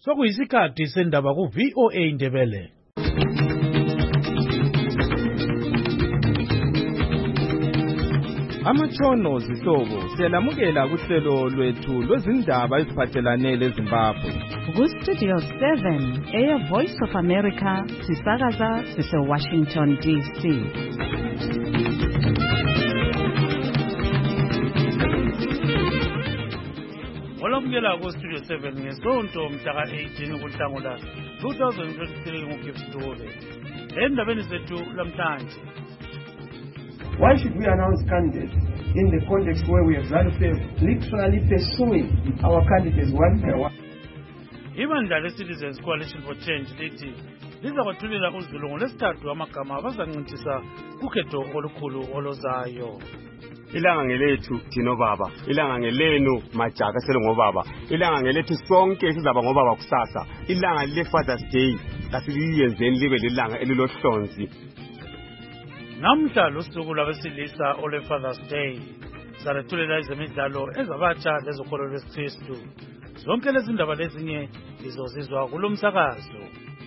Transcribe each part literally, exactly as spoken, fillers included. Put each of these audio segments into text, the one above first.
Sokuyisikhathi sendaba ku V O A Ndebele. Amatshono zihlobo siyalamukela kuhlelo lwethu lwezindaba eziphathelane leZimbabwe. Ku Studio seven, Air Voice of America, sisakaza sise Washington D C. Olamukela ku Studio seven ngesonto mhla eighteen kuNhlangula twenty twenty-three nguGibbs Dube. Endabeni zethu lamhlanje. Why should we announce candidates in the context where we have ZANU-PF literally pursuing our candidates one by one? Ibandla le-Citizens Coalition for Change lithi lizakwethulela uZulu ngolwesithathu amagama abazancintisana kukhetho olukhulu olozayo. Ilanga ngelethu thina baba, ilanga ngelenu majaka sele ngobaba, ilanga ngelethu sonke sizaba ngobaba kusasa, ilanga le-Father's Day kasiliyenzeni libe lilanga elilohlonzi. Namhla lusuku lwabesilisa ole Father's Day salethulela ezemidlalo ezabatsha lezokholo lwesikristu. Zonke lezi ndaba lezinye izozizwa kulo msakazo.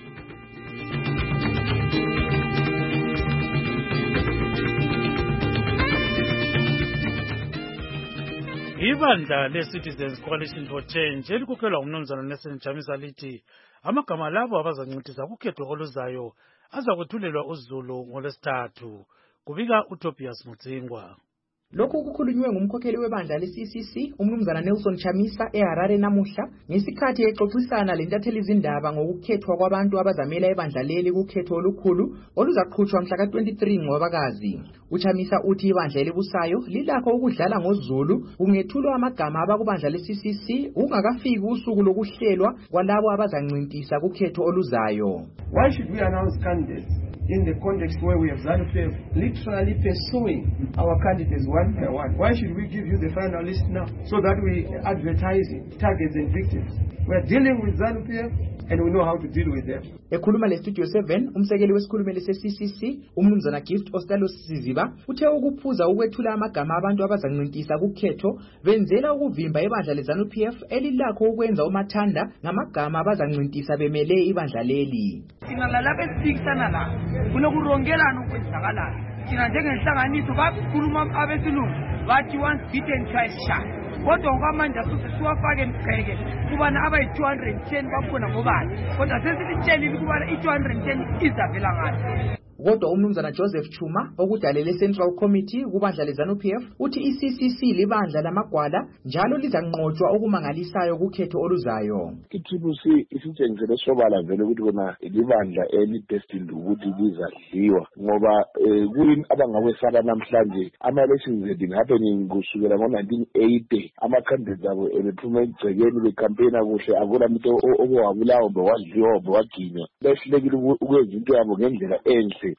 Ibandla le-Citizens Coalition for Change elikukhelwa ngumnumzana Nelson Chamisa lithi amagama labo abazancintisa kukhetho oluzayo azakwethulelwa uZulu ngolwesithathu. Kubika uTobias Mutsingwa. Lokhu kukhulunywe ngumkhokheli webandla le-C C C umnumzana Nelson Chamisa eHarare namuhla ngesikhathi exoxisana lentatheli izindaba ngokukhethwa kwabantu abazamela ebandla leli kukhetho olukhulu oluzaqhutshwa mhla ka twenty-three ngoBakazi. UChamisa uthi ibandla elibusayo lilakho ukudlala ngoZulu kungethulwa amagama abakubandla le-C C C ungakafiki usuku lokuhlelwa kwalabo abazancintisa kukhetho oluzayo. Why should we announce candidates in the context where we have ZANU-PF literally pursuing our candidates one by one? Why should we give you the final list now so that we advertise targets and victims? We are dealing with ZANU-PF and we know how to deal with them. Ekhuluma le-Studio seven, umsekeli wesikhulumeli se-C C C, umnumzana Gift Ostalos Siziba, uthe ukuphuza ukwethula amagama abantu abazancintisa kukhetho benzela ukuvimba ibandla le-ZANU-PF elilakho ukwenza umathanda ngamagama abazancintisa bemele ibandla leli. Thina lalapha esiphikisana la kunokurongelana okwenzakalayo. Thina njengenhlanganiso bakhuluma abesilungu bathi once beaten twice shy. Kodwa ngokwamanje asuse siwafake emqheke kubana abayi-two hundred ten bakhona ngobani kodwa sesitshela ukubana i-two hundred ten izavela ngani. Kodwa umnumzana Joseph Chuma okudalele Central Committee kubandla le-ZANU-PF uthi i-C C C libandla lamagwala njalo lizanqotshwa okumangalisayo kukhetho oluzayo. I-Triple C isitshengisele sobala vele ukuthi kona libandla eli-destined ukuthi lizadliwa ngoba kuyini abangakwesaba namhlanje ama-elections had happening kusukela ngo-nineteen eighty ama-candidates abo ebephuma egcekeni becampaigna kuhle akula muntu obowabulawo bewadliwa bewaginywa behlulekile ukwenza into yabo ngendlela enhle.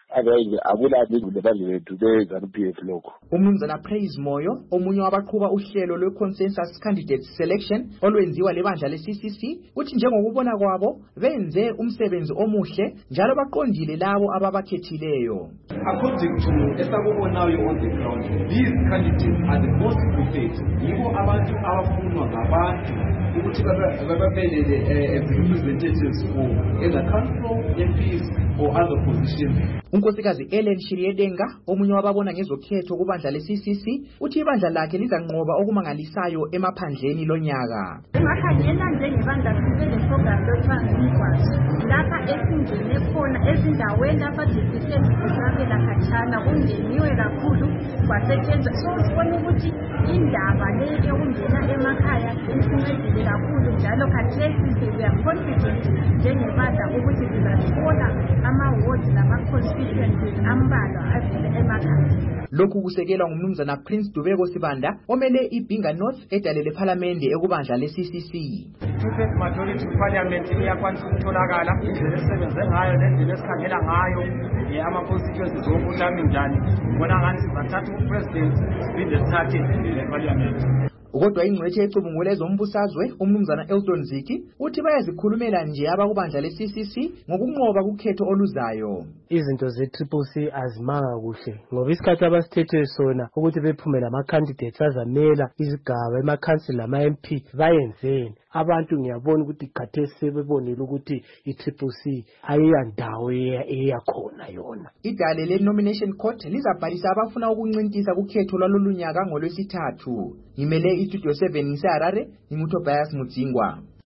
Umnumzana Praise Moyo omunye wabaqhuba uhlelo lwe-Consensus Candidate Selection olwenziwa lebandla le-C C C uthi njengokubona kwabo benze umsebenzi omuhle njalo baqondile labo ababakhethileyo. According to esakubonayo on the ground, these candidates are the most prepared. Yibo abantu abafunwa ngabantu ukuthi babelele as representatives for either council, M Ps or other positions. Unkosikazi Ellen Shiriedenga omunye wababona ngezokhetho kubandla le-C C C uthi ibandla lakhe lizanqoba okumangalisayo emaphandleni lonyaka. Emakhangela njengebandla sibe le-program lokuthiwa ngumgwazi lapha esingene khona ezindaweni lapha deficient kusabela khatshana kungeniwe kakhulu kwasetshenzwa. So sibona ukuthi indaba le yokungena emakhaya isincedile kakhulu njalo khathesi we are confident njengebandla ukuthi sizathola ama-wards nama-constituencies ambalwa avele emakhaya. Lokhu kusekelwa ngumnumzana Prince Dubeko Sibanda omele iBinga North edalele parliament ekubandla le-C C C. Two-thirds majority parliament iyakwanisa ukutholakala indlela esebenze ngayo nendlela esikhangela ngayo ama-constituencies wokuthi ami njani. Ngibona ngani sizathatha upresident siphinde sithathe le parliament. Kodwa ingcwethe ecubungula ezombusazwe umnumzana Elton Ziki uthi bayazikhulumela nje abakubandla le-C C C ngokunqoba kukhetho oluzayo. Izinto ze-Triple C azimanga kuhle ngoba isikhathi abasithethe sona ukuthi bephume lama-candidates azamela izigaba emakhansila ama-M P bayenzeni. Abantu ngiyabona ukuthi khathesi sebebonile ukuthi i-Triple C ayiyandawo eyakhona yona. Idale le-nomination court lizabhalisa abafuna ukuncintisa kukhetho lwalolu nyaka ngolwesithathu. Ngimele iStudio seven ngiseHarare, nginguTobias Mudzingwa.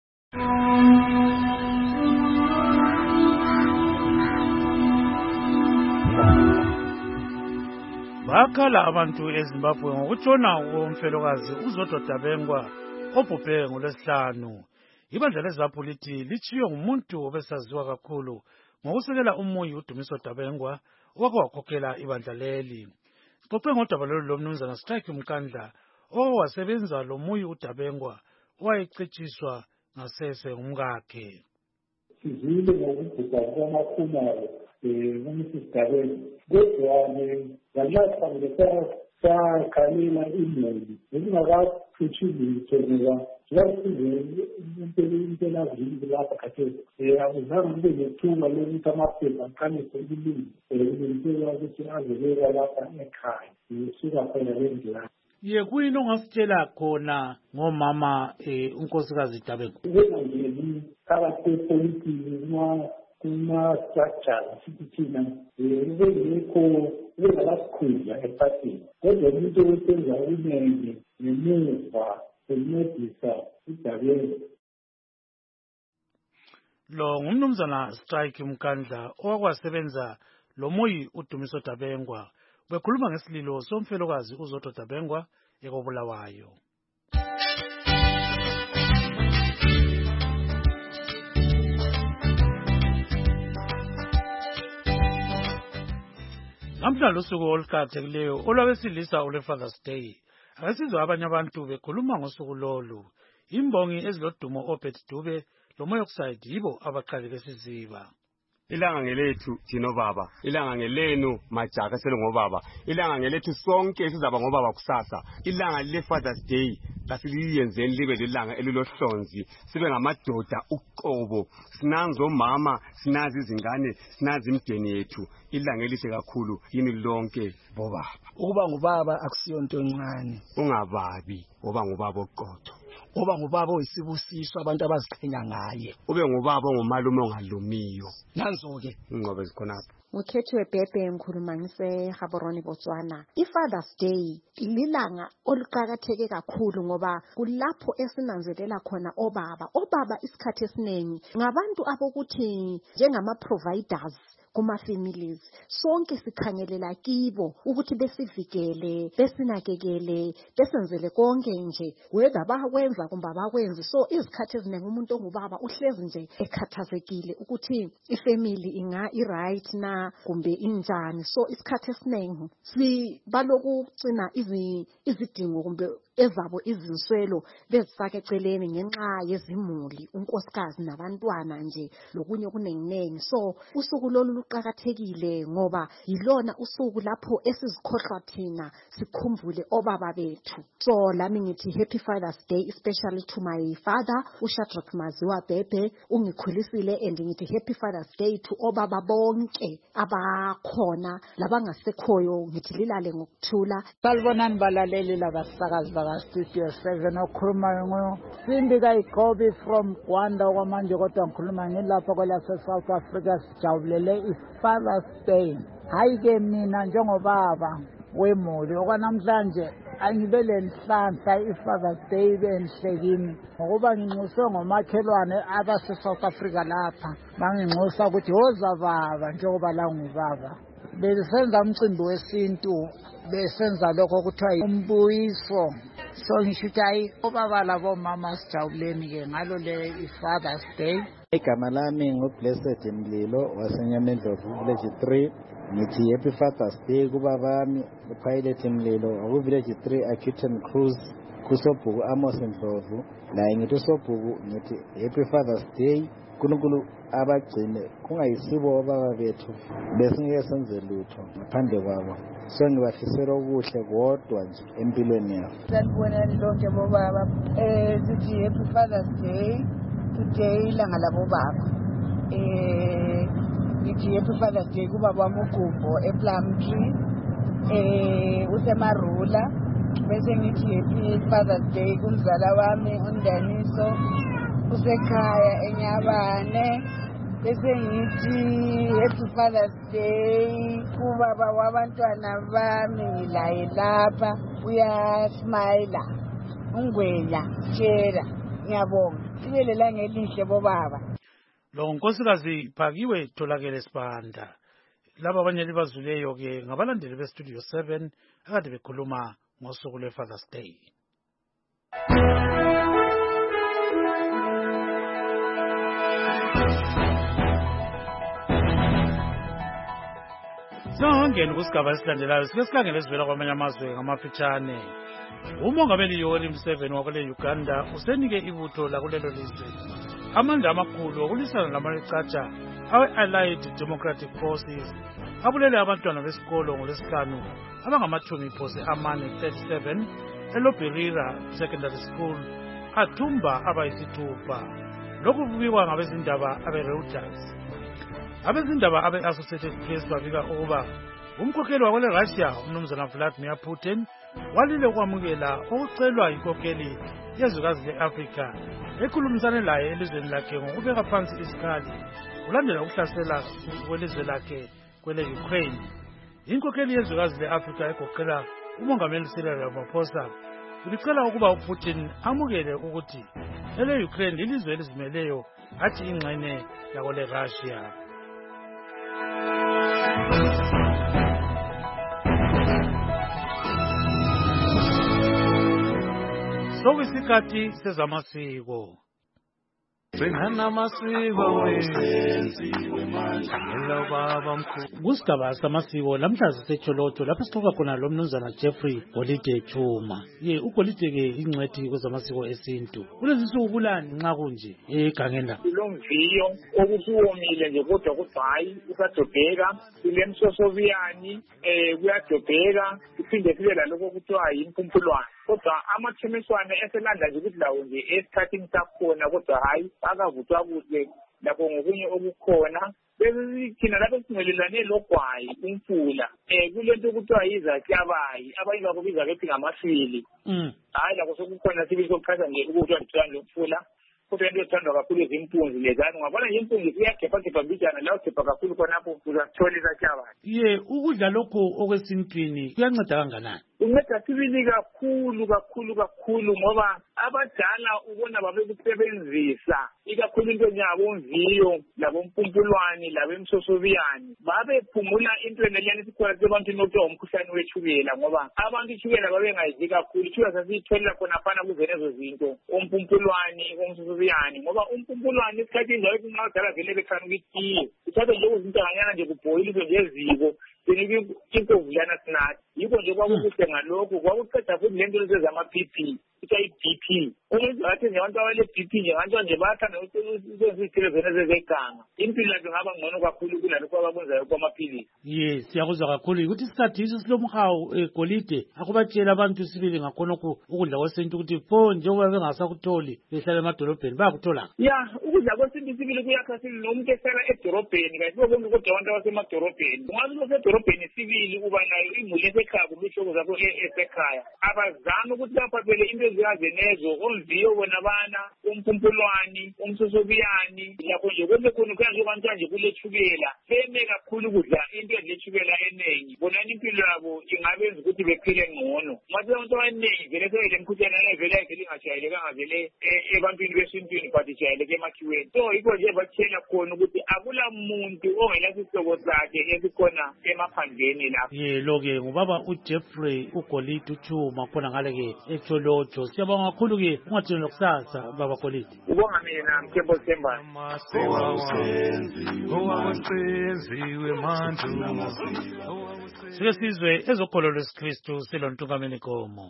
Bakhala abantu eZimbabwe ngokutshona komfelokazi uZodwa Dabengwa obhubhe ngolwesihlanu. Ibandla leZimbabwe lithi litshiywe ngumuntu obesaziwa kakhulu ngokusekela umuyi uDumiso Dabengwa owake wakhokhela ibandla leli. Sixoxe ngodaba lolu lomnumzana Strike Mkandla owasebenza lo muyi uDabengwa owayecetshiswa ngasese ngumkakhe. Sizile ngokubhubha kwamakhumalo uMister Dabengwa kodwa ngalapha ngesasa sakhalela imuli bekungakaphutshulitho ngoba ziyasize impela vili lapha khathesi akuzange kube nethuba lokuthi amaphepha aqalise ukulunga kulungisela ukuthi azobeka lapha ekhaya isuka khona lendlela. Ye kuyini ongasitshela khona ngomama unkosikazi Dabengwa? Wena nje phakathi kwepolitiki noma kuma-structure sithi thina ubengekho ubengakasikhundla ephathini kodwa umuntu owesenza okuningi ngemuva ukuncedisa uDabengwa. Lo ngumnumzana Strike Mkandla owakwasebenza lo muyi uDumiso Dabengwa. Bekhuluma ngesililo somfelokazi uZodwa Dabengwa ekobulawayo. Namhla lusuku oluqakathekileyo olwabesilisa olwe-Father's Day. Akasizwe abanye abantu bekhuluma ngosuku lolu. Imbongi ezilodumo Obed Dube loMoyoxide yibo abaqale lesiziba. Ilanga ngelethu thina baba, ilanga ngelenu majaka sele ngobaba, ilanga ngelethu sonke sizaba ngobaba kusasa. Ilanga le-Father's Day kasiliyenzeni libe lilanga elilohlonzi, sibe ngamadoda uqobo, sinazi omama, sinazi izingane, sinazi imideni yethu. Ilanga elihle kakhulu yini lonke bobaba. Ukuba ngubaba akusiyonto encane. Ungababi, oba ngubaba oqotho. Oba ngubaba oyisibusiso abantu abaziqhenya ngaye. Ube ngubaba ongumalume ongalumiyo. Nanzo-ke ingqobe zikhonapho. Ngikhethiwe Bhebhe ngikhuluma ngise-Gaborone Botswana. I-Father's Day lilanga oluqakatheke kakhulu ngoba kulapho esinanzelela khona obaba. Obaba isikhathi esiningi ngabantu abokuthi njengama-providers kuma-families. Sonke sikhangelela kibo ukuthi besivikele, besinakekele, besenzele konke nje. Whether bakwenza kumbe abakwenzi. So izikhathi eziningi umuntu ongubaba uhlezi nje ekhathazekile ukuthi ifamily inga i-right na kumbe injani. So isikhathi esiningi sibalokucina izidingo kumbe ezabo izinswelo bezifaka eceleni ngenxa yezimuli, unkosikazi nabantwana nje lokunye kunenginengi. So usuku lolu luqakathekile ngoba yilona usuku lapho esizikhohlwa thina sikhumbule obaba bethu. So lami ngithi happy Father's Day especially to my father uShadrack Maziwa Bhebhe ungikhulisile, and ngithi happy Father's Day to obaba bonke abakhona labangasekhoyo. Ngithi lilale ngokuthula. Salibonani balaleli labasakazi Studio seven okhulumayo ngo Cindy Kayigobi from Rwanda kwamanje kodwa ngikhuluma ngilapha kwelase South Africa. Sijabulele i-Father's Day. Hayi ke mina njengobaba wemuli okwanamhlanje angibele nhlanhla i-Father's Day benhlekini ngokuba nginxuswe ngomakhelwane abase South Africa lapha banginxusa ukuthi woza baba njengoba la ngubaba. Besenza umcimbi wesintu, besenza lokho kuthiwa umbuyiso. So ngisho ukuthi hayi obaba labo mama sijabuleni ke ngalo le i-Father's Day. Igama lami nguBlessed Mlilo waseNyamendlovu Village three. Ngithi happy Father's Day kubaba bami uPilot Mlilo aku Village three Acute Cruise kuSobhuku Amos Ndlovu. Naye ngithi uSobhuku ngithi happy Father's Day uNkulunkulu abagcine kungayisibo obaba bethu besingeke senze lutho ngaphandle kwabo. So ngibafisela okuhle kodwa nje empilweni yabo. Sanibonani lonke bobaba. Eh sithi happy Father's Day. Today ilanga labobaba. Eh sithi happy Father's Day kubaba wamugumbo ePlumtree. Eh usemarula. Bese ngithi happy Father's Day kumzala wami uNdaniso usekhaya eNyabane. Bese ngithi happy Father's Day kubaba wabantwana bami ngilaye lapha uyasmile ungwenya tshela ngiyabonga sibelela ngelihle bobaba. Lo nkosikazi Phakiwe Tholakele Sibanda. Laba abanye libazuleyo ke ngabalandeli be Studio seven akade bekhuluma ngosuku lwe Father's Day. Sangena kusigaba esilandelayo sike sikhangele sivela kwamanye amazwe ngamafitshane. Umongameli Yoweri Museveni wakule Uganda usenike ibutho lakulelo lizwe amandla amakhulu okulwisana lamacatsha awe-Allied Democratic Forces abulele abantwana besikolo ngolwesihlanu abangamathumi phose amane thirty-seven eLobirira Secondary School athumba abayisithupha. Lokhu kubikwa ngabezindaba abe-Reuters. Abezindaba abe-Associated Press babika ukuba umkhokheli wakule Russia umnumzana Vladimir Putin walile ukwamukela okucelwa yinkokheli yezwekazi le-Afrika ekhulumisane laye elizweni lakhe ngokubeka phansi isikhali kulandela ukuhlasela kwelizwe lakhe kwele Ukraine. Inkokheli yezwekazi le-Afrika egoqela umongameli Cyril Ramaphosa ulicela ukuba uPutin amukele ukuthi ele Ukraine lilizwe elizimeleyo athi ingxenye yakole Russia. Sokuyisikhathi sezamasiko. Kusigaba samasiko lamhla sisecholoto lapho sixoxa khona lo mnumzana Jeffrey Golide Chuma. Ye uGolide ke ingcwethi kwezamasiko esintu. Kulezi nsuku kulani nxa kunje egangeni la? Kulomviyo okusuwomile nje kodwa kuhayi usadobheka kulemsosoviyani eh kuyadobheka kuphinde kube laloko kuthiwa yimpumpulwana. Kodwa amathemiswane eselanda nje ukuthi lawo nje esikhathini sakhona kodwa hayi akavuthwa kuhle lapho ngokunye okukhona. Besithina lapho singelelane logwayi umfula eh kulento kuthiwa yizaklabayi abanye bakubiza bethi ngamafili. Mm. Hayi lapho sokukhona sibili sokuchaza nje ukuthi wandithanda lomfula. Kodwa into ethandwa kakhulu izimpunzi lezani ngabona impunzi iyakhepha khepha mbijana la ukhepha kakhulu khonapho uzathola izaklabayi. Ye ukudla lokho okwesintwini kuyanceda kanganani? Unceda sibili kakhulu kakhulu kakhulu ngoba abadala ubona babekusebenzisa ikakhulu into yabo umviyo labo mpumpulwani labo emsosoviyani babephumula into leliyani sikhona abantu nokuthiwa umkhuhlane wethukela ngoba abantu ithukela babengayidli kakhulu ithukela sasiyitholela khona fana kuzenezo zinto umpumpulwani umsosoviyani ngoba umpumpulwani isikhathi nje nxa abadala vele bekhanuka itiye uthatha nje ukuzintanganyana nje kubhoyiliswe nje eziko senike inkovulana sinathi yikho nje kwakukuhle ngalokho kwakuqeda futhi lento lezama-B P kuthiwa i-B P umuntu ngathi nje abantu abale-B P nje abantu nje bayathanda ukuzizithelo zona zezeganga impilo yakhe ngaba ngcono kakhulu kulalokho abakwenzayo kwamaphilisi. Ye siyakuzwa kakhulu ukuthi isikhathi iso silomhawu eGolide akubatshela abantu sibili ngakhonokho ukudla kwesintu ukuthi pho njengoba bengasakutholi behlala emadolobheni bayakuthola. Ya ukudla kwesintu sibili kuyakha sibili nomuntu ehlala edorobheni kanti bonke kodwa abantu abasemadorobheni ungazi usedorobheni sibili uba nayo imuli esekhaya kumbe ihlobo zakho esekhaya abazami ukuthi baphathele into ezikazenezo omviyo bona bana umpumpulwani umsosobiyani lapho nje konke khona kuya nje abantu nje kulethukela beme kakhulu kudla into ezilethukela eningi bonani impilo yabo ingabenza ukuthi bephile ngcono mathi abantu abaningi vele sebele mkhuhlane evele ayivele ingajayelekanga vele ebantwini besintwini but ijayeleke emakhiweni so yikho nje batshela khona ukuthi akula muntu ongelasihlobo sakhe esikhona emaphandleni lapho. Ye lo-ke ngubaba uJeffrey uGolide Chuma khona ngale ke eCholotsho. Siyabonga kakhulu ke ungathini lokusasa baba Golide. Ubonga mina Mthembu Themba. Sike sizwe ezokholo lwesikristu selontungameni Gomo.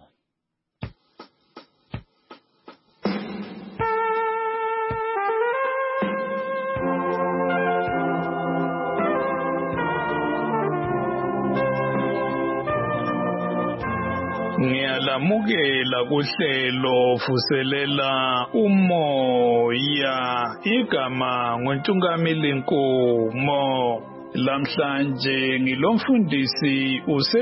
Ngiyalamukela kuhlelo vuselela umoya igama ngoNtungamili Nkomo. Lamhlanje ngilomfundisi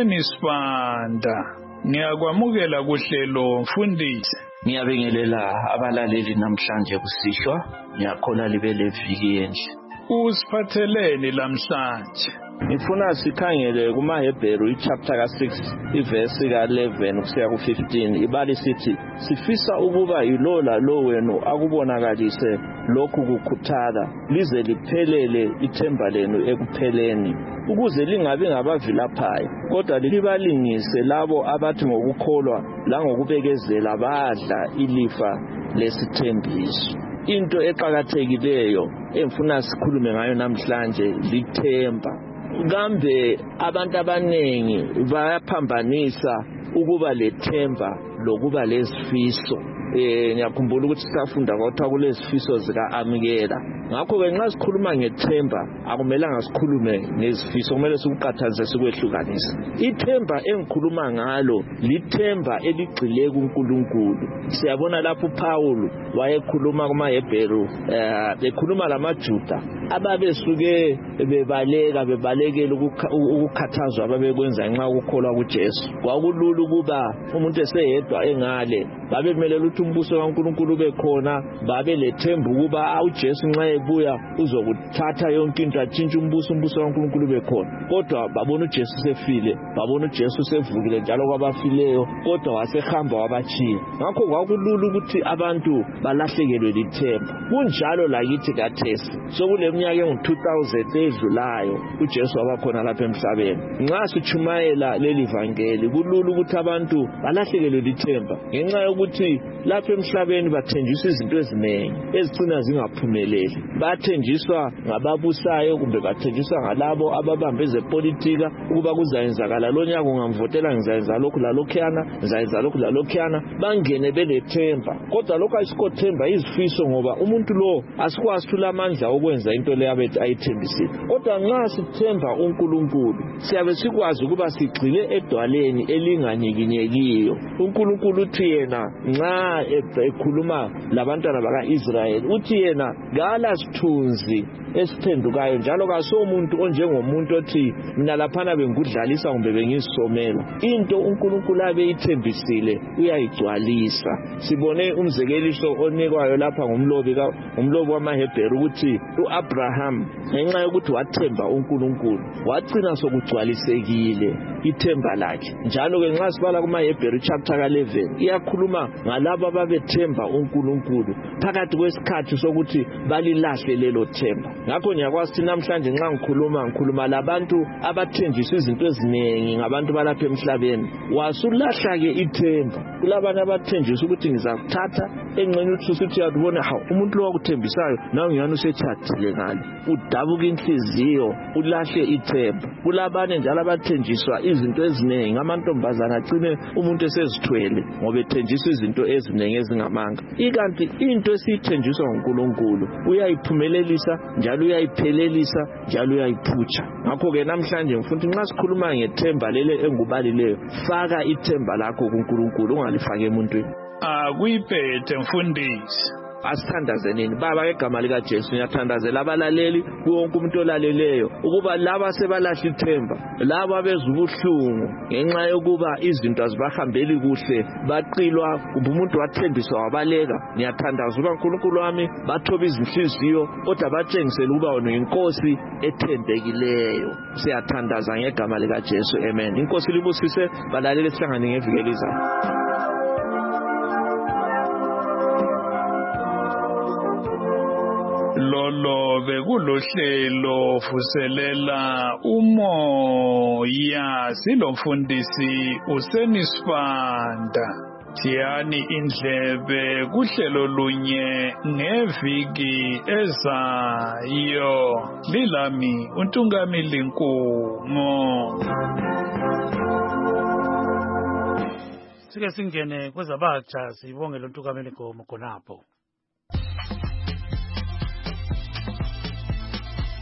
uSenisibanda. Ngiyakwamukela kuhlelo mfundisi. Ngiyabingelela abalaleli namhlanje kusishwa. Ngiyakhola libe leviki enhle. Usiphatheleni lamhlanje? Ngifuna sikhangele kumaHebheru chapter ka six iverse ka eleven kusiya ku fifteen ibali sithi sifisa ukuba yilo lalo wenu akubonakalise lokhu kukhuthala lize liphelele ithemba lenu ekupheleni ukuze lingabi ngabavilaphayo kodwa libalingise labo abathi ngokukholwa la ngokubekezela badla ilifa lesithembiso. Into eqhakathekileyo emfuna sikhulume ngayo namhlanje lithemba. Kambe abantu abanengi bayaphambanisa ukuba lethemba lokuba lesifiso. Eh ngiyakhumbula ukuthi safunda kwathiwa kulesifiso zika Amkela. Ngakho ke nxa sikhuluma ngethemba akumelanga sikhulume ngezifiso, kumele sikuqhathanise sikwehlukanisa. Ithemba engikhuluma ngalo lithemba eligxile kuNkulunkulu. Siyabona lapho Paul wayekhuluma kumaHebheru eh ekhuluma lamaJuda ababesuke bebaleka bebalekela ukukhathazwa ababekwenza ngenxa ukukholwa kuJesu. Kwakulula ukuba umuntu eseyedwa engale babekumele ukuthi umbuso kaNkulunkulu bekhona, babe lethemba ukuba uJesu nxa ebuya uzokuthatha yonke into atshintshe umbuso umbuso kaNkulunkulu bekhona. Kodwa babona uJesu sefile, babona uJesu sevukile njalo kwabafileyo, kodwa wasehamba wabachiya. Ngakho kwakulula ukuthi abantu balahlekelwe lithemba. Kunjalo lakithi kathesi. Sokule minyaka engu two thousand edlulayo uJesu wabakhona lapha emhlabeni. Nxa sichumayela leli vangeli kulula ukuthi abantu balahlekelwe lithemba ngenxa yokuthi lapha emhlabeni bathenjiswa izinto ezinengi ezicina zingaphumeleli. Bathenjiswa ngababusayo kumbe bathenjiswa ngalabo ababambe zepolitika ukuba kuzayenzakala lo nyaka ungamvotela ngizayenza lokhu lalokhuyana, ngizayenza lokhu lalokhuyana, bangene belethemba. Kodwa lokho ayisikothemba izifiso ngoba umuntu lo asikwazi thula amandla okwenza into le abethi ayithembisile. Kodwa nxa sithemba uNkulunkulu siyabe sikwazi ukuba sigxile edwaleni elinganyikinyekiyo. uNkulunkulu uthi yena nxa ekhuluma labantwana bakaIsrayeli uthi yena gala sithunzi esiphendukayo njalo kasomuntu onjengomuntu othi mina laphana bengudlalisa kumbe bengisomela. Into uNkulunkulu abeyithembisile uyayigcwalisa. Sibone umzekeliso onikwayo lapha ngumlobi ka umlobi wamaHebheru ukuthi uAbraham ngenxa yokuthi wathemba uNkulunkulu wagcina sokugcwalisekile ithemba lakhe. Njalo ke nxa sibala kumaHebheru chapter ka eleven iyakhuluma ngalabo ababethemba uNkulunkulu phakathi kwesikhathi sokuthi balilahle lelo themba. Ngakho ngiyakwazi namhlanje nxa ngikhuluma ngikhuluma labantu abathenjiswa izinto ezinengi ngabantu balapha emhlabeni. Wasulahla ke ithemba. Kulabanye abathenjiswa ukuthi ngizakuthatha engxenye uthi usithi uyabona ha umuntu lo wakuthembisayo nawe ngiyana usethathile ngale. Udabuka inhliziyo ulahle ithemba. Kulabanye njalo abathenjiswa izinto ezinengi amantombazana agcine umuntu esezithwele ngoba ethenjiswa izinto ezinengi ezingamanga. Ikanti into esithenjiswa nguNkulunkulu uyayiphumelelisa njalo uyayiphelelisa njalo uyayiphutsha. Ngakho ke namhlanje ngifuna nxa sikhuluma ngethemba lele engubalileyo faka ithemba lakho kuNkulunkulu ungalifake emuntwini. Akuyiphethe mfundisi. Asithandazenini baba ngegama lika Jesu ngiyathandazela abalaleli wonke umuntu olaleleyo ukuba laba sebalahla ithemba, laba bezubuhlungu ngenxa yokuba izinto azibahambeli kuhle, baqilwa kumbe umuntu wathembiswa wabaleka. Ngiyathandaza uba uNkulunkulu wami bathoba izinhliziyo kodwa batshengisele ukuba wena inkosi ethembekileyo. Siyathandaza ngegama lika Jesu, amen. Inkosi libusise balaleli sihlangane ngeviki elizayo. Lolo bekulohlelo vuselela umoya silomfundisi uSenisibanda. Thiyani indlebe kuhlelo lunye ngeviki ezayo. Lilami uNtungamili Nkomo. Sike singene kwezabatsha sibongela uNtungamili Nkomo khonapho.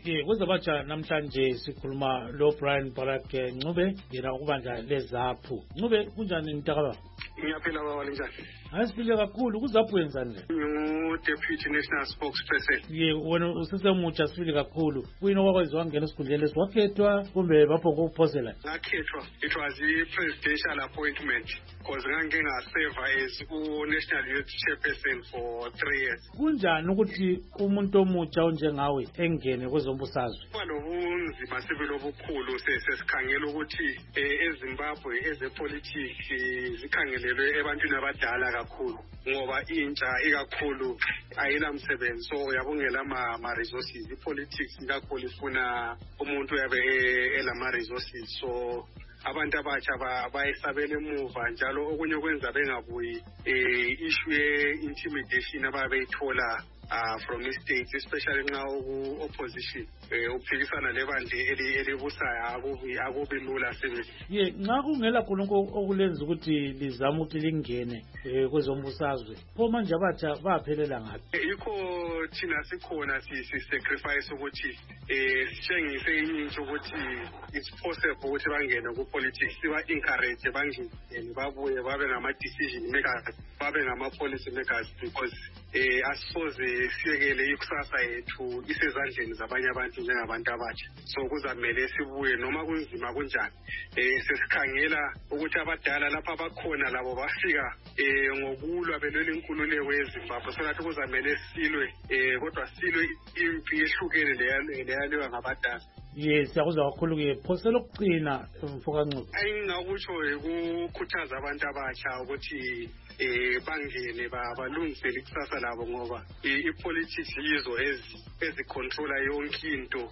ye kwezabatsha namhlanje sikhuluma lo Brian Barak Ncube yena ukubandla lezaphu. Ncube kunjani ntakaba? Ngiyaphila baba linjani? Asiphile kakhulu kuzaphu wenzani? Ngu-Deputy National Spokesperson. Ye wena usesemutsha sifile kakhulu. Kuyini okwakwenziwa wangena esikhundleni lesiwakhethwa kumbe bapho kokuphosela? Ngakhethwa. It was i-presidential appointment because ngangike ngaseva as u-National Youth Chairperson for three years. Kunjani ukuthi umuntu omutsha onjengawe engene kwezombusazwe? Kuba nobunzima sibili obukhulu sesikhangela ukuthi eZimbabwe ezepolitiki zikhangelelwe ebantwini abadala kakhulu ngoba intsha ikakhulu ayinamsebenzi so uyabungela ama-resources i-politics ikakhulu ifuna umuntu uyabe elama-resources so abantu abatsha bayesabela emuva njalo okunye okwenza bengabuyi issue ye-intimidation ababeyithola uh, from the states, especially nxa ku-opposition uphikisana lebandla elibusayo akubi lula sibili. Ye nxa kungela khonokho okulenza ukuthi lizama ukuthi lingene kwezombusazwe pho manje abatsha baphelela ngaphi? Yikho thina sikhona si-sacrifice ukuthi sitshengise inyintsha ukuthi it's possible ukuthi bangene ku-politics, siba-encourage bangene babuye babe ngama-decision makers, babe ngama-policy makers because eh asisoze siyekele ikusasa yethu isezandleni zabanye abantu njengabantu abatsha. So kuzamele sibuye noma kunzima kunjani eh sesikhangela ukuthi abadala lapha abakhona labo bafika eh ngokulwa belwela inkululeko yeZimbabwe, so nathi kuzamele silwe eh kodwa silwe impi ehlukene leyaliwa ngabadala. Yes, siyakuzwa kakhulu ke phosela ukugcina mfoka Ncube. Ayingakutsho ukukhuthaza abantu abatsha ukuthi eh bangene balungisele ikusasa labo ngoba ipolitics yizo ezicontrola yonke into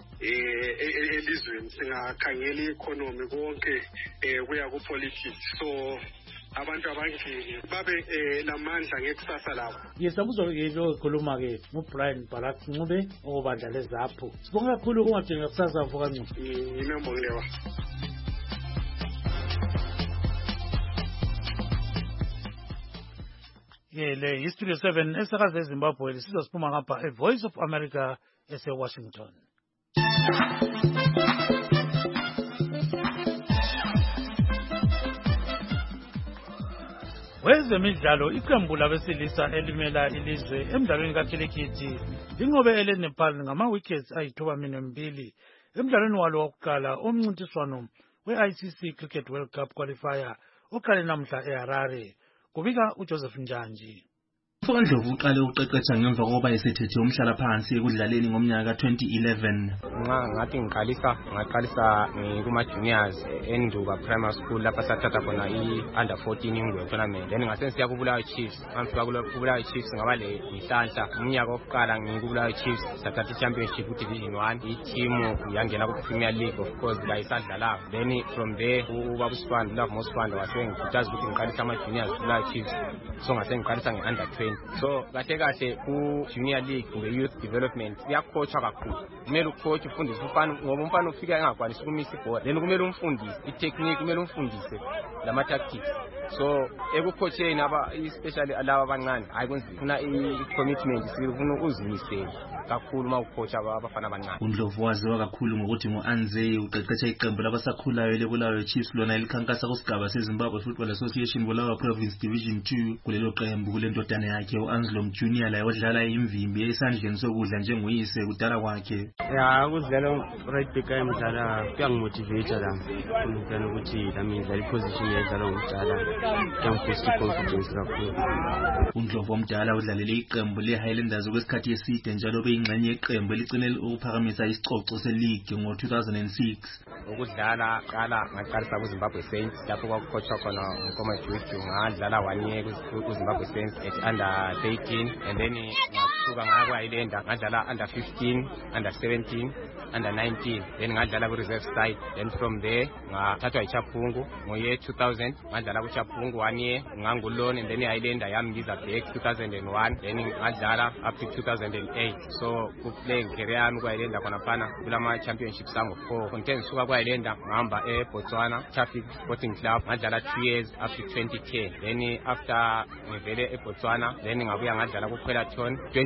eh elizweni. Singakhangela i-economy konke eh kuya ku-politics, so abantu abangene babe lamandla ngekusasa labo. Yesakuzwa ke lo khuluma ke uBrian Barak Ncube obandla lezaphu. Sibonga kakhulu ungadinga kusasa mfoka Ncube. Ngiyabonga. Yeah, le History seven esakaza eZimbabwe lisizosiphuma ngapha e Voice of America ese Washington. Wezemidlalo iqembu labesilisa elimela ilizwe emdlalweni kakhilikithi linqobe eleNepal ngama wickets ayithoba minembili emdlalweni walo wokuqala omncintiswano we-I C C Cricket World Cup qualifier oqale namhla eHarare. Kubika uJoseph Njanji. Mfondlovu uqale uqeqesha ngemva kokuba esethethe umhlala phansi ekudlaleni ngomnyaka ka twenty eleven. Ngathi ngiqalisa ngaqalisa ngikuma juniors eNduka Primary School lapha sathatha khona i-under fourteen ingwe tournament. Then ngase siya kubulawa Chiefs. Ngifika kubulawa Chiefs ngaba le inhlanhla. Umnyaka wokuqala ngikubulawa Chiefs sathatha i-championship ku-Division one. I-team yangena ku-Premier League of course la isadlalayo. Then from there uba kuSpanda Love Mosipanda wase ngikhuthaza ukuthi ngiqalisa ama juniors kubulawa Chiefs. So ngase ngiqalisa nge-under twenty. So kahle kahle ku Junior League kumbe youth development uyacoachwa kakhulu. Kumele ucoach ufundise umfana ngoba umfana ufika engakwanisi ukumisa ibhola. Then kumele umfundise i-technique, kumele umfundise lama tactics. So ekucoacheni aba especially alaba abancane hayi kunzima i-commitment sifuna uzimisele kakhulu uma ucoach abafana abancane. uNdlovu waziwa kakhulu ngokuthi ngo-Anze uqeqesha iqembu labasakhulayo lebulawayo Chiefs lona elikhankasa kusigaba seZimbabwe Football Association Bulawayo Province Division two. Kulelo qembu kulendodana yakhe u-Anzlom Junior la odlala imvimbi esandleni sokudla njenguyise kudala kwakhe. Ya ukudlala right back emdlala kuyangimotivate la ngicela ukuthi lami ngidlala iposition yedlala ngidlala ngiyangifisa confidence kakhulu. uNdlovu omdala udlalele iqembu leHighlanders okwesikhathi eside njalo beyingxenye yeqembu eligcinele ukuphakamisa isicoco seleague ngo two thousand six. Ukudlala qala ngaqalisa kuZimbabwe Saints lapho kwakucoachwa khona uNkoma Juju. Ngadlala one year kuZimbabwe Saints at under thirteen and then ngasuka ngaya ku-Highlander ngadlala under fifteen, under seventeen, under nineteen, then ngadlala ku-reserve side. Then from there ngathathwa iChaphungu ngo-year two thousand ngadlala kuChaphungu one year ngangulone and then i-Highlander yamngiza back two thousand one, then ngadlala up to two thousand eight. So ku-playing career yami ku-Highlander khonaphana kulama championships angu four. Konke ngisuka ku-Highlander ngihamba eBotswana Traffic Sporting Club ngadlala two years up to twenty ten. Then after ngivele eBotswana then ngabuya ngadlala ku-Peloton twenty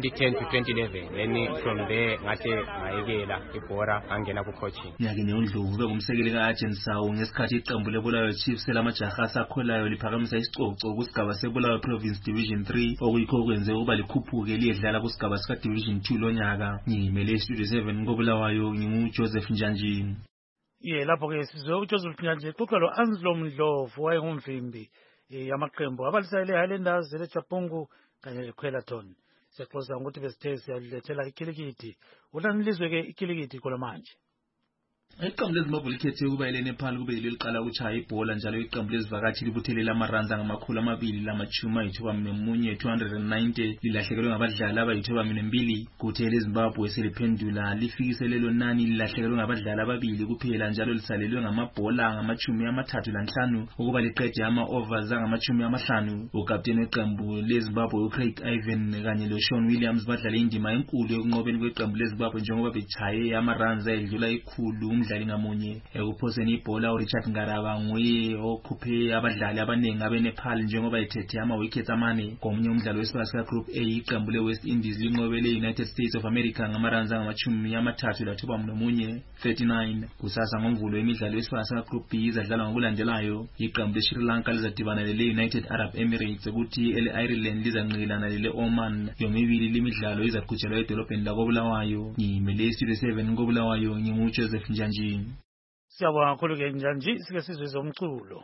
twenty ten to twenty eleven. Then from there ngathi ngayekela ibhora angena ku coaching. Nyake neondlovu bengumsekeli ka-Agent Sawu ngesikhathi iqembu lebulawayo Chiefs elamajaha asakholayo liphakamisa isicoco kusigaba sebulawayo Province Division three okuyikho okwenze ukuba likhuphuke liyedlala kusigaba sika Division two lonyaka. Ngiyimele Studio seven kobulawayo nginguJoseph Njanjini. Ye lapho ke sizwe uJoseph Njanjini uxoxa lo Anslo Mdlovu wayengumvimbi yamaqembu abalisayele Highlanders leJapungu kanye leQuellaton. Siyaqoza ukuthi besithe siyalethela ikilikiti ulanilizwe ke ikilikiti kola manje. Iqembu leZimbabwe likhethe ukuba eLenepal kube yilo liqala ukuchaya ibhola njalo iqembu lezivakathi libuthelela amaranza ngamakhulu amabili lamachuma ayithoba nemunye two hundred ninety lilahlekelwe ngabadlali abayithoba nembili. Kuthe leZimbabwe seliphendula lifikise lelo nani lilahlekelwe ngabadlali ababili kuphela njalo lisalelwe ngamabhola ngamachumi amathathu lanhlanu ukuba liqede ama-overs angamachumi amahlanu. Ukapteni weqembu leZimbabwe uCraig Ivan kanye loSean Williams badlale indima enkulu ekunqobeni kweqembu leZimbabwe njengoba bechaye amaranza edlula ikhulu umdlali ngamunye. Ekuphoseni ibhola uRichard Ngaraba nguye okhuphe abadlali abaningi abeNepal njengoba ethethe ama-wickets amane. Komunye umdlalo wesibasa Group A iqembu leWest Indies linqobele United States of America ngamaranza angamachumi amathathu lathoba nomunye thirty-nine. Kusasa ngomvulo imidlalo wesibasa Group B izadlalwa ngokulandelayo. Iqembu leSri Lanka lizadibana lele-United Arab Emirates kuthi ele-Ireland lizanqilana lele-Oman. Yomibili limidlalo izaqhutshelwa edolobheni lakobulawayo. Ngiyimele Studio seven kobulawayo nginguJoseph Njanjini. Siyabonga kakhulu ke Njanji, sike sizwe umculo.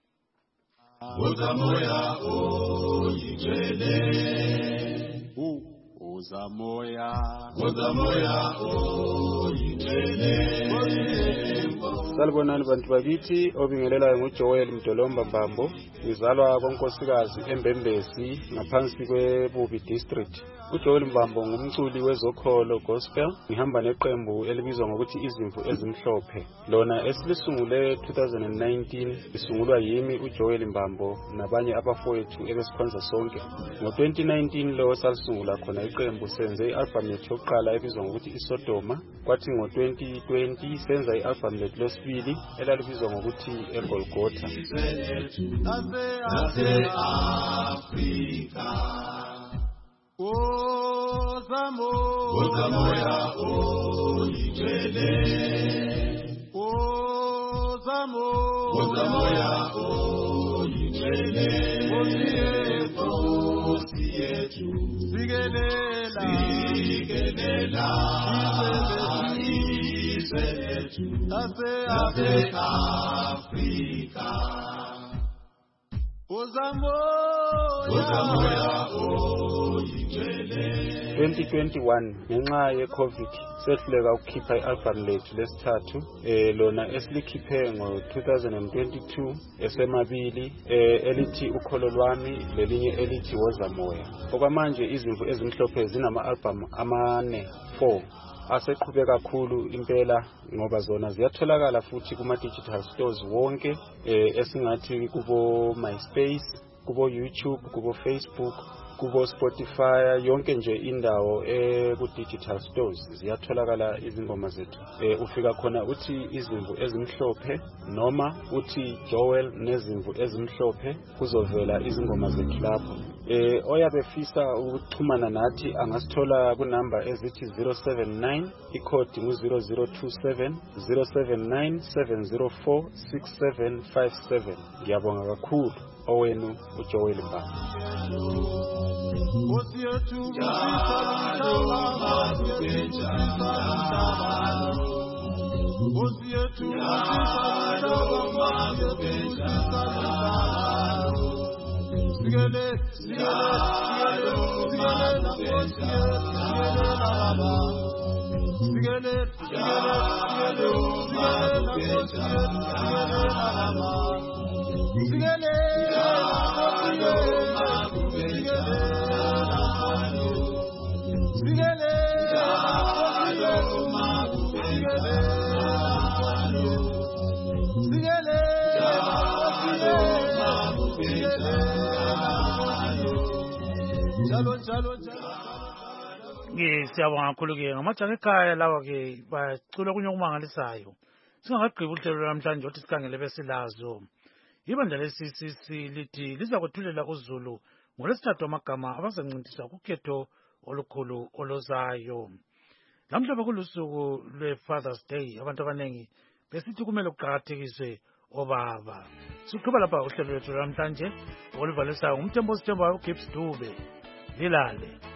Uzamoya oyingcwele Uzamoya Uzamoya oyingcwele. Salibonani bantu bakithi, obingelelayo nguJoel Mdolomba Mbambo, ngizalwa konkosikazi eMbembesi ngaphansi kweBubi District. uJoel Mbambo ngumculi wezokholo gospel, ngihamba neqembu elibizwa ngokuthi izimvu ezimhlophe. Lona esilisungule two thousand nineteen lisungulwa yimi uJoel Mbambo nabanye abafowethu ebesikhonza sonke. Ngo twenty nineteen lo salisungula khona iqembu senze i-album yethu yokuqala ebizwa ngokuthi iSodoma. Kwathi ngo twenty twenty senza i-album lethu lesibili elalibizwa ngokuthi eGolgotha. Uzamoya oyingcwele Uzamoya oyingcwele Nkosi yethu sikelela izwe lethu lase-Afrika. Uzamoya oyingcwele. twenty twenty-one ngenxa ye-COVID sehluleka ukukhipha i-album lethu lesithathu, eh lona esilikhiphe ngo two thousand twenty-two esemabili, eh elithi ukholo lwami lelinye elithi wozamoya. Okwamanje izimvu ezimhlophe zinama-album amane four aseqhubeka kakhulu impela ngoba zona ziyatholakala futhi kuma-digital stores wonke, eh esingathi kubo MySpace, kubo YouTube, kubo Facebook, kubo Spotify, yonke nje indawo eku-digital stores ziyatholakala izingoma zethu. Eh ufika khona uthi izimvu ezimhlophe noma uthi Joel nezimvu ezimhlophe kuzovela izingoma zethu lapho. Eh oyabe fisa ukuxhumana nathi angasithola kunamba ezithi zero seven nine, ikhodi ngu zero zero two seven, zero seven nine seven zero four six seven five seven. Ngiyabonga kakhulu owenu uJoel Mbambo. Siyabonga kakhulu ke ngamajaha ekhaya lawa ke bacula kunye okumangalisayo. Singakagqibi uhlelo namhlanje ukuthi sikhangele besilazo. Ibandla le-C C C lithi liza kwethulela uZulu ngolwesithathu amagama abazancintiswa kukhetho olukhulu oluzayo. Namhla bekulusuku lwe-Father's Day, abantu abanengi besithi kumele kuqakathekiswe obaba. Siqhuba lapha uhlelo lwethu namhlanje oluvalisayo ngumthembo sithembayo uGibbs Dube. Lilale.